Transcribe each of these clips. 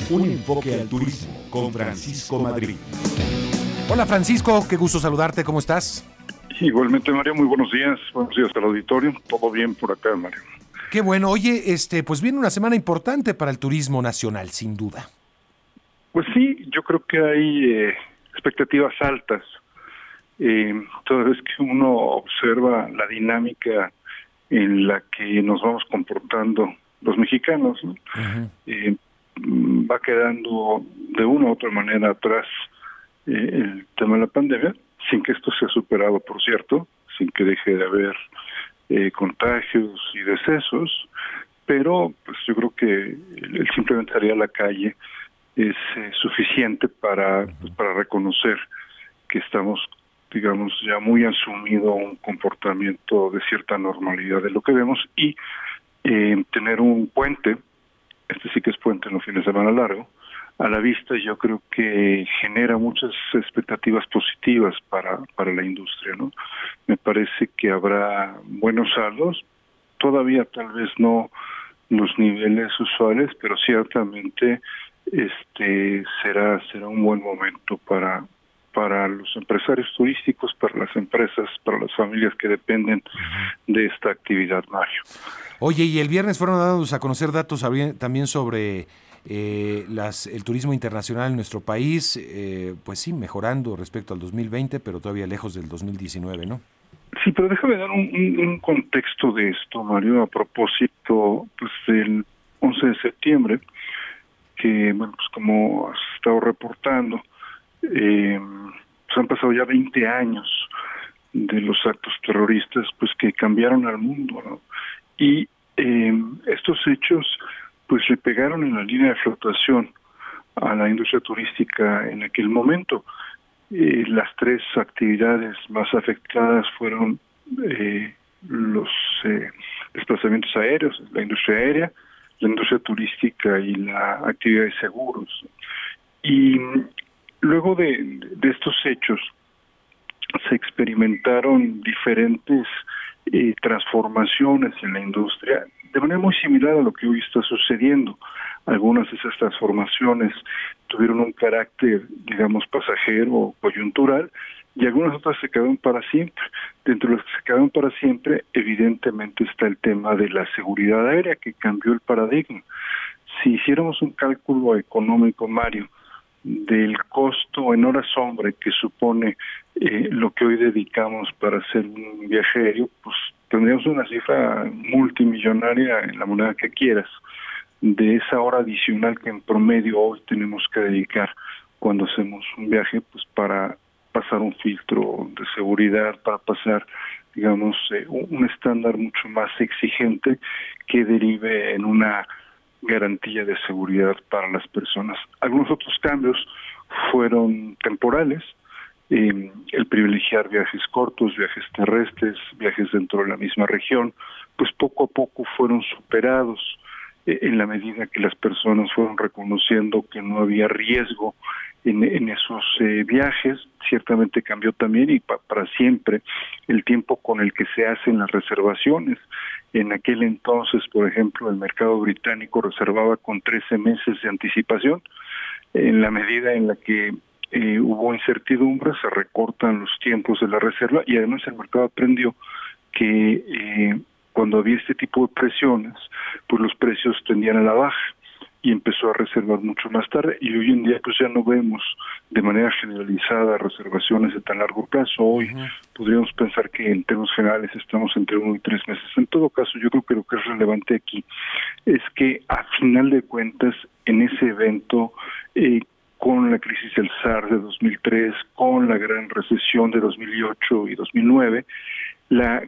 Un enfoque al turismo con Francisco Madrid. Hola Francisco, qué gusto saludarte, ¿cómo estás? Igualmente, Mario, muy buenos días al auditorio, todo bien por acá, Mario. Qué bueno, oye, pues viene una semana importante para el turismo nacional, sin duda. Pues sí, yo creo que hay expectativas altas, toda vez que uno observa la dinámica en la que nos vamos comportando los mexicanos, ¿no? Uh-huh. Va quedando de una u otra manera atrás el tema de la pandemia, sin que esto sea superado, por cierto, sin que deje de haber contagios y decesos, pero pues yo creo que el simplemente salir a la calle es suficiente para reconocer que estamos, digamos, ya muy asumido un comportamiento de cierta normalidad de lo que vemos y tener un puente, este sí que es puente en los fines de semana largo, a la vista. Yo creo que genera muchas expectativas positivas para la industria, ¿no? Me parece que habrá buenos saldos, todavía tal vez no los niveles usuales, pero ciertamente será un buen momento para los empresarios turísticos, para las empresas, para las familias que dependen de esta actividad, Mario. Oye, y el viernes fueron dados a conocer datos también sobre el turismo internacional en nuestro país, pues sí, mejorando respecto al 2020, pero todavía lejos del 2019, ¿no? Sí, pero déjame dar un contexto de esto, Mario, a propósito pues del 11 de septiembre, que, bueno, pues como has estado reportando, pues han pasado ya 20 años de los actos terroristas, pues que cambiaron al mundo, ¿no? Y estos hechos pues le pegaron en la línea de flotación a la industria turística en aquel momento. Las tres actividades más afectadas fueron los desplazamientos aéreos, la industria aérea, la industria turística y la actividad de seguros. Y luego de estos hechos se experimentaron diferentes transformaciones en la industria, de manera muy similar a lo que hoy está sucediendo. Algunas de esas transformaciones tuvieron un carácter, digamos, pasajero o coyuntural, y algunas otras se quedaron para siempre. Dentro de las que se quedaron para siempre, evidentemente está el tema de la seguridad aérea, que cambió el paradigma. Si hiciéramos un cálculo económico, Mario, del costo en horas hombre que supone lo que hoy dedicamos para hacer un viaje aéreo, pues tendríamos una cifra multimillonaria en la moneda que quieras, de esa hora adicional que en promedio hoy tenemos que dedicar cuando hacemos un viaje, pues para pasar un filtro de seguridad, para pasar, digamos, un estándar mucho más exigente que derive en una garantía de seguridad para las personas. Algunos otros cambios fueron temporales, el privilegiar viajes cortos, viajes terrestres, viajes dentro de la misma región, pues poco a poco fueron superados en la medida que las personas fueron reconociendo que no había riesgo en esos viajes. Ciertamente cambió también y para siempre el tiempo con el que se hacen las reservaciones. En aquel entonces, por ejemplo, el mercado británico reservaba con 13 meses de anticipación. En la medida en la que hubo incertidumbre, se recortan los tiempos de la reserva y además el mercado aprendió que cuando había este tipo de presiones, pues los precios tendían a la baja y empezó a reservar mucho más tarde, y hoy en día pues ya no vemos de manera generalizada reservaciones de tan largo plazo. Hoy podríamos pensar que en términos generales estamos entre 1 y 3 meses. En todo caso, yo creo que lo que es relevante aquí es que a final de cuentas en ese evento, con la crisis del SARS de 2003, con la gran recesión de 2008 y 2009, la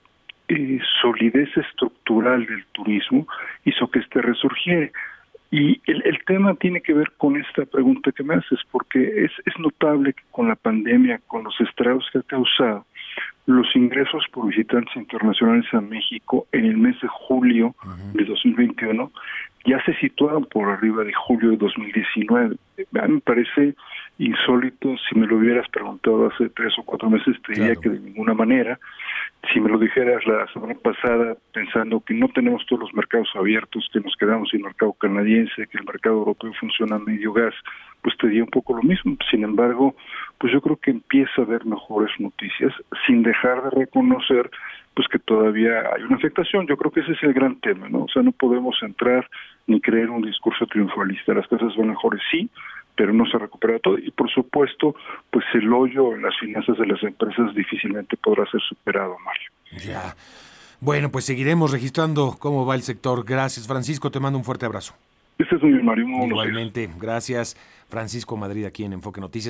solidez estructural del turismo hizo que resurgiera. Y el tema tiene que ver con esta pregunta que me haces, porque es notable que con la pandemia, con los estragos que ha causado, los ingresos por visitantes internacionales a México en el mes de julio de 2021 ya se situaban por arriba de julio de 2019. A mí me parece insólito. Si me lo hubieras preguntado hace 3 o 4 meses, te diría que de ninguna manera. Si me lo dijeras la semana pasada, pensando que no tenemos todos los mercados abiertos, que nos quedamos sin mercado canadiense, que el mercado europeo funciona a medio gas, pues te diría un poco lo mismo. Sin embargo, pues yo creo que empieza a haber mejores noticias, sin dejar de reconocer pues que todavía hay una afectación. Yo creo que ese es el gran tema, ¿no? O sea, no podemos entrar ni creer un discurso triunfalista. Las cosas van mejores, sí, pero no se recupera todo. Y por supuesto, pues el hoyo en las finanzas de las empresas difícilmente podrá ser superado, Mario. Ya. Bueno, pues seguiremos registrando cómo va el sector. Gracias, Francisco. Te mando un fuerte abrazo. Este es muy bien, Mario. Igualmente, gracias. Francisco Madrid aquí en Enfoque Noticias.